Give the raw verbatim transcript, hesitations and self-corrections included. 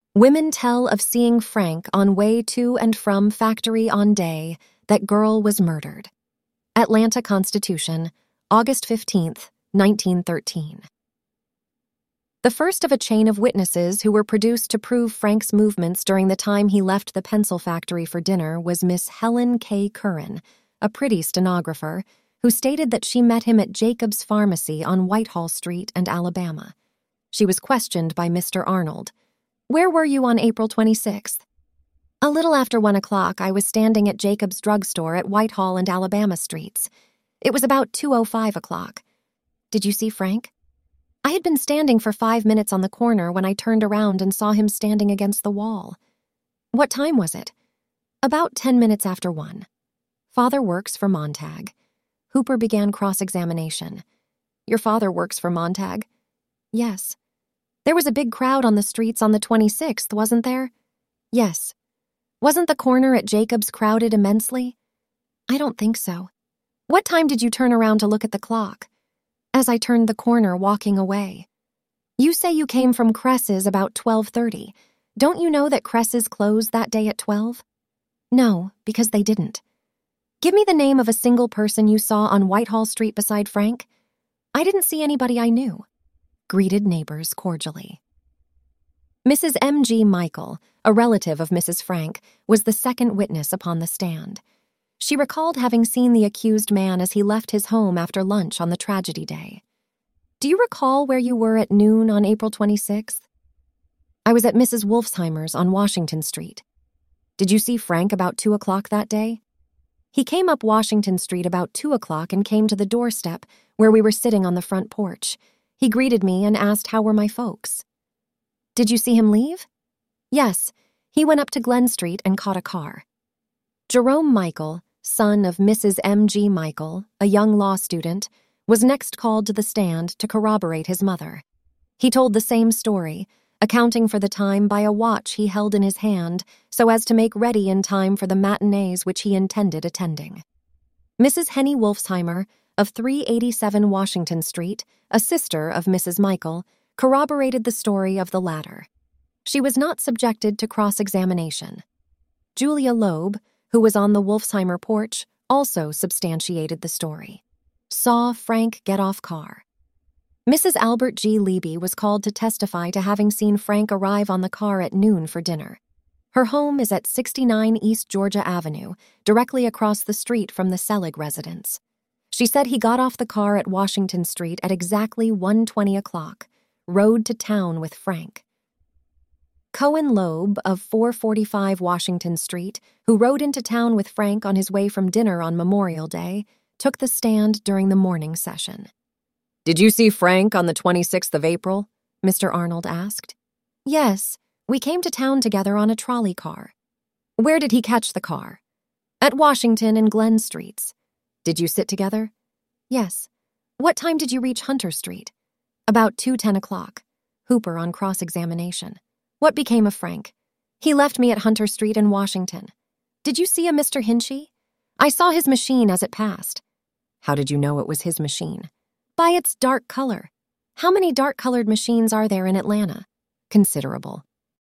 Women tell of seeing Frank on way to and from factory on day that girl was murdered. Atlanta Constitution, August fifteenth, nineteen thirteen. The first of a chain of witnesses who were produced to prove Frank's movements during the time he left the pencil factory for dinner was Miss Helen K. Curran, a pretty stenographer, who stated that she met him at Jacob's Pharmacy on Whitehall Street and Alabama. She was questioned by Mister Arnold. "Where were you on April twenty-sixth? "A little after one o'clock, I was standing at Jacob's drugstore at Whitehall and Alabama Streets. It was about two oh five o'clock. "Did you see Frank?" "I had been standing for five minutes on the corner when I turned around and saw him standing against the wall." "What time was it?" "About ten minutes after one." "Father works for Montag." Hooper began cross-examination. "Your father works for Montag?" "Yes." "There was a big crowd on the streets on the twenty-sixth, wasn't there?" "Yes." "Wasn't the corner at Jacob's crowded immensely?" "I don't think so." "What time did you turn around to look at the clock?" "As I turned the corner walking away." "You say you came from Cress's about twelve thirty. Don't you know that Cress's closed that day at twelve? "No, because they didn't." "Give me the name of a single person you saw on Whitehall Street beside Frank." "I didn't see anybody I knew." Greeted neighbors cordially. Missus M G Michael, a relative of Missus Frank, was the second witness upon the stand. She recalled having seen the accused man as he left his home after lunch on the tragedy day. "Do you recall where you were at noon on April twenty-sixth? "I was at Missus Wolfsheimer's on Washington Street." "Did you see Frank about two o'clock that day?" "He came up Washington Street about two o'clock and came to the doorstep where we were sitting on the front porch. He greeted me and asked how were my folks." "Did you see him leave?" "Yes, he went up to Glen Street and caught a car." Jerome Michael, son of Missus M G Michael, a young law student, was next called to the stand to corroborate his mother. He told the same story, accounting for the time by a watch he held in his hand so as to make ready in time for the matinees which he intended attending. Missus Henny Wolfsheimer, of three eighty-seven Washington Street, a sister of Missus Michael, corroborated the story of the latter. She was not subjected to cross-examination. Julia Loeb, who was on the Wolfsheimer porch, also substantiated the story. Saw Frank get off car. Missus Albert G. Leby was called to testify to having seen Frank arrive on the car at noon for dinner. Her home is at sixty-nine East Georgia Avenue, directly across the street from the Selig residence. She said he got off the car at Washington Street at exactly one twenty o'clock, rode to town with Frank. Cohen Loeb of four forty-five Washington Street, who rode into town with Frank on his way from dinner on Memorial Day, took the stand during the morning session. "Did you see Frank on the twenty-sixth of April?" Mister Arnold asked. "Yes, we came to town together on a trolley car." "Where did he catch the car?" "At Washington and Glen Streets." "Did you sit together?" "Yes." "What time did you reach Hunter Street?" "About two ten o'clock. Hooper on cross-examination. "What became of Frank?" "He left me at Hunter Street in Washington." "Did you see a Mister Hinchy?" "I saw his machine as it passed." "How did you know it was his machine?" "By its dark color." "How many dark-colored machines are there in Atlanta?" "Considerable."